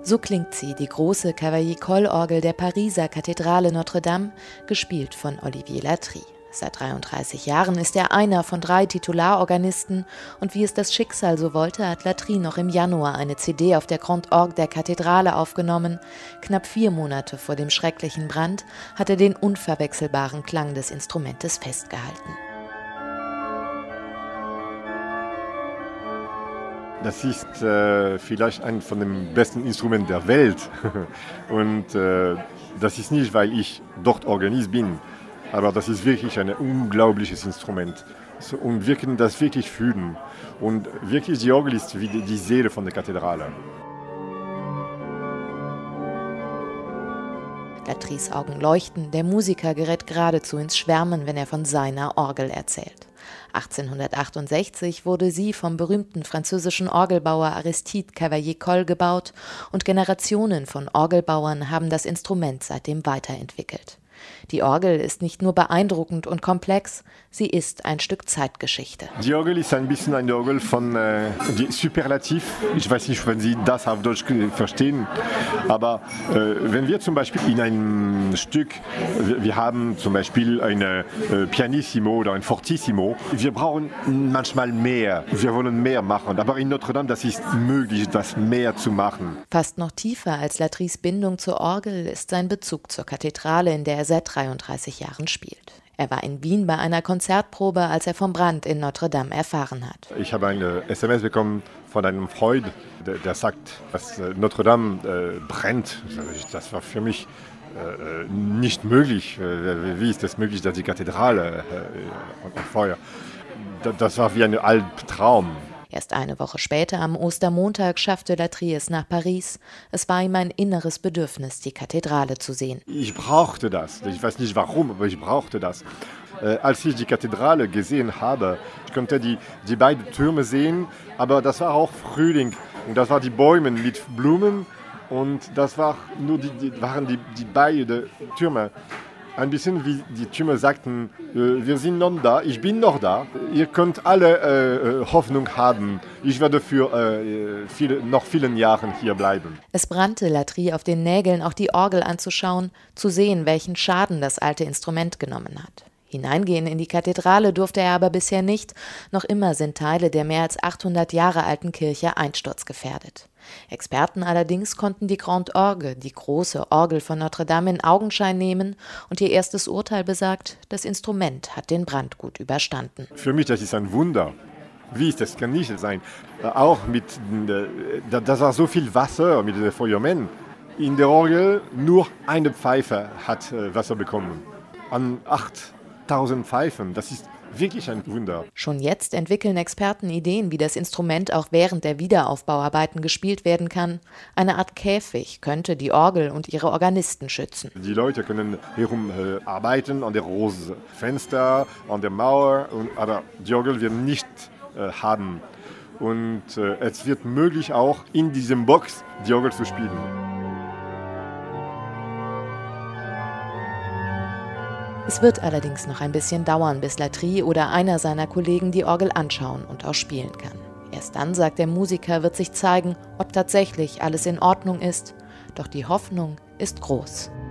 So klingt sie, die große Cavaillé-Coll-Orgel der Pariser Kathedrale Notre-Dame, gespielt von Olivier Latry. Seit 33 Jahren ist er einer von 3 Titularorganisten und wie es das Schicksal so wollte, hat Latry noch im Januar eine CD auf der Grande Orgue der Kathedrale aufgenommen. Knapp 4 Monate vor dem schrecklichen Brand hat er den unverwechselbaren Klang des Instrumentes festgehalten. Das ist vielleicht ein von den besten Instrumenten der Welt. Und das ist nicht, weil ich dort Organist bin, aber das ist wirklich ein unglaubliches Instrument. Und wir können das wirklich fühlen. Und wirklich, die Orgel ist wie die Seele von der Kathedrale. Latrys Augen leuchten, der Musiker gerät geradezu ins Schwärmen, wenn er von seiner Orgel erzählt. 1868 wurde sie vom berühmten französischen Orgelbauer Aristide Cavaillé-Coll gebaut und Generationen von Orgelbauern haben das Instrument seitdem weiterentwickelt. Die Orgel ist nicht nur beeindruckend und komplex, sie ist ein Stück Zeitgeschichte. Die Orgel ist ein bisschen eine Orgel von die Superlativ. Ich weiß nicht, wenn Sie das auf Deutsch verstehen, aber wenn wir zum Beispiel in einem Stück, wir haben zum Beispiel ein Pianissimo oder ein Fortissimo, wir brauchen manchmal mehr, wir wollen mehr machen, aber in Notre Dame, das ist möglich, das mehr zu machen. Fast noch tiefer als Latrys Bindung zur Orgel ist sein Bezug zur Kathedrale, in der er seit 33 Jahren spielt. Er war in Wien bei einer Konzertprobe, als er vom Brand in Notre Dame erfahren hat. Ich habe eine SMS bekommen von einem Freund, der sagt, dass Notre Dame brennt. Das war für mich nicht möglich. Wie ist das möglich, dass die Kathedrale unter Feuer? Das war wie ein Albtraum. Erst eine Woche später, am Ostermontag, schaffte Latry es nach Paris. Es war ihm ein inneres Bedürfnis, die Kathedrale zu sehen. Ich brauchte das. Ich weiß nicht warum, aber ich brauchte das. Als ich die Kathedrale gesehen habe, ich konnte die beiden Türme sehen, aber das war auch Frühling. Und das waren die Bäume mit Blumen und das waren die beiden Türme. Ein bisschen wie die Türme sagten, wir sind noch da, ich bin noch da. Ihr könnt alle Hoffnung haben. Ich werde für noch vielen Jahren hier bleiben. Es brannte Latry auf den Nägeln, auch die Orgel anzuschauen, zu sehen, welchen Schaden das alte Instrument genommen hat. Hineingehen in die Kathedrale durfte er aber bisher nicht. Noch immer sind Teile der mehr als 800 Jahre alten Kirche einsturzgefährdet. Experten allerdings konnten die Grande Orgue, die große Orgel von Notre Dame, in Augenschein nehmen und ihr erstes Urteil besagt, das Instrument hat den Brand gut überstanden. Für mich das ist ein Wunder. Wie ist das? Kann nicht sein. Auch das war so viel Wasser mit den Feuermen. In der Orgel nur eine Pfeife hat Wasser bekommen. An 8000 Pfeifen, das ist wirklich ein Wunder. Schon jetzt entwickeln Experten Ideen, wie das Instrument auch während der Wiederaufbauarbeiten gespielt werden kann. Eine Art Käfig könnte die Orgel und ihre Organisten schützen. Die Leute können herum arbeiten, an der großen Fenster, an der Mauer, aber die Orgel wird nicht haben. Und es wird möglich auch in diesem Box die Orgel zu spielen. Es wird allerdings noch ein bisschen dauern, bis Latry oder einer seiner Kollegen die Orgel anschauen und auch spielen kann. Erst dann, sagt der Musiker, wird sich zeigen, ob tatsächlich alles in Ordnung ist. Doch die Hoffnung ist groß.